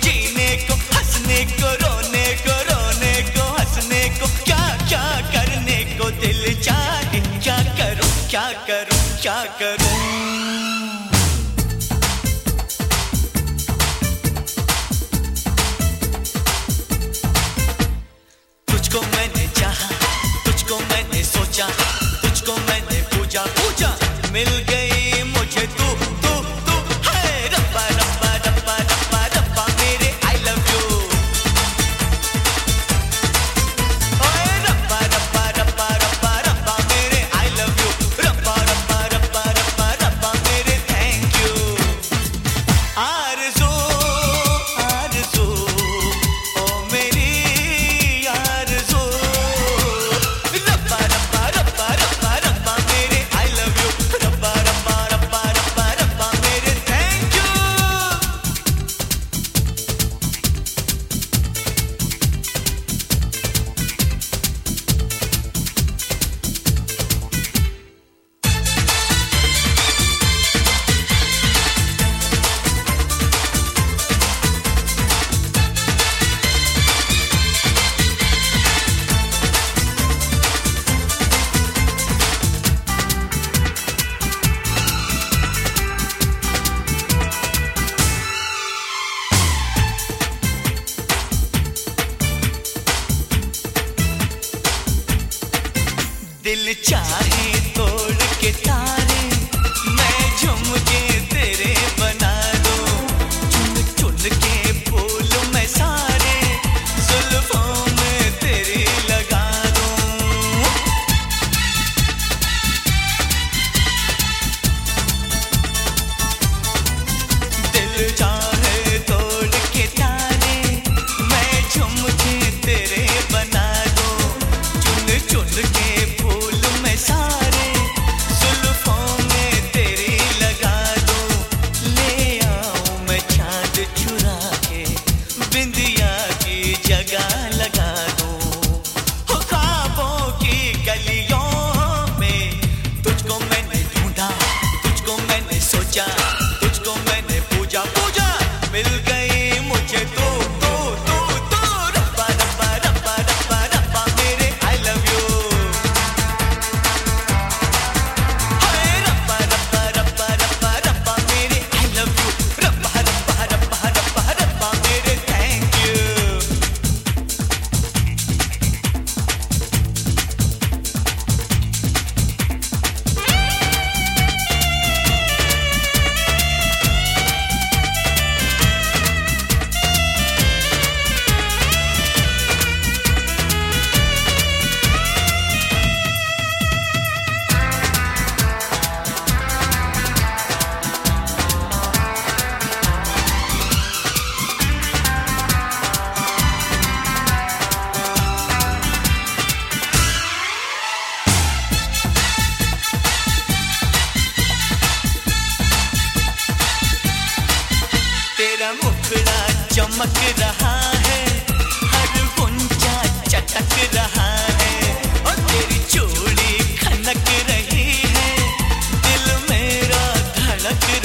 जीने को, हंसने को, रोने को, रोने को, हंसने को, क्या क्या करने को दिल चाहे। क्या करूं, क्या करूं, क्या करूं। तुझको मैंने चाहा, तुझको मैंने सोचा, तुझको मैंने पूजा पूजा, मिल गई मुझे तू तू तू। है रब्बा रब्बा रब्बा रब्बा रब्बा मेरे आई लव यू। ओए रब्बा रब्बा रब्बा रब्बा रब्बा मेरे आई लव यू। रब्बा रब्बा रब्बा रब्बा रब्बा मेरे थैंक यू। आरज़ू आरज़ू ओ मेरी आरज़ू। रब्बा रब्बा रब्बा रब्बा रब्बा मेरे आई लव यू। रब्बा रब्बा रब्बा रब्बा रब्बा मेरे थैंक यू। दिल चाहे तोड़ के तारे, मैं झुमके तेरे बना दूं। चुन चुन के फूल मैं सारे जुल्फों में तेरी लगा दूं। दिल चाहे तोड़ के तारे, मैं झुमके तेरे बना दूं। चुन चुन के फूल मैं सारे जुल्फों में तेरी लगा दूं। ले आऊं मैं चाँद चुरा के, बिंदिया की जगह लगा दूं। हो ख्वाबों की गलियों में तुझको मैंने ढूंढा, तुझको मैंने सोचा, तुझको मैंने पूजा पूजा, मिल गई मुझे तू तू तू तू। रब्बा रब्बा रब्बा रब्बा रब्बा मेरे आई लव यू। हाय रब्बा रब्बा रब्बा रब्बा रब्बा मेरे आई लव यू। रब्बा रब्बा रब्बा रब्बा रब्बा मेरे थैंक यू। तेरा मुखड़ा चमक रहा है, हर गुंजा चटक रहा है। और तेरी चूड़ी खनक रही है, दिल मेरा धड़क